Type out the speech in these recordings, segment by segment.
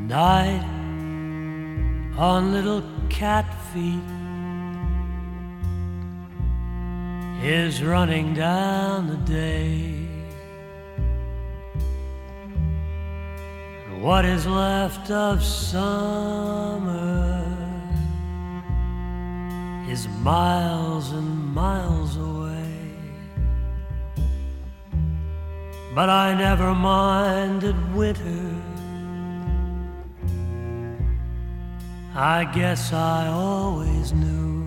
night on little cat feet is running down the day. And what is left of summer is miles and miles away. But I never minded winter, I guess I always knew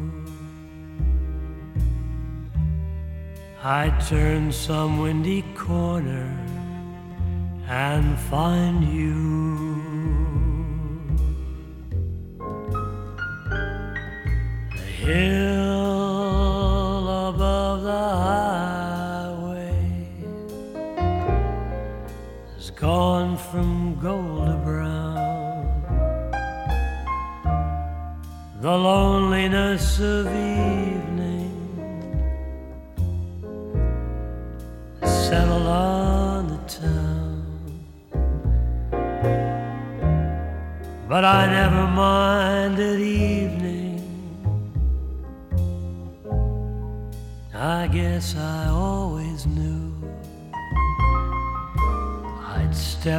I'd turn some windy corner and find you. The hill above the highway has gone from gold to brown. The loneliness of evening settled on the town, but I never minded evening, I guess I always knew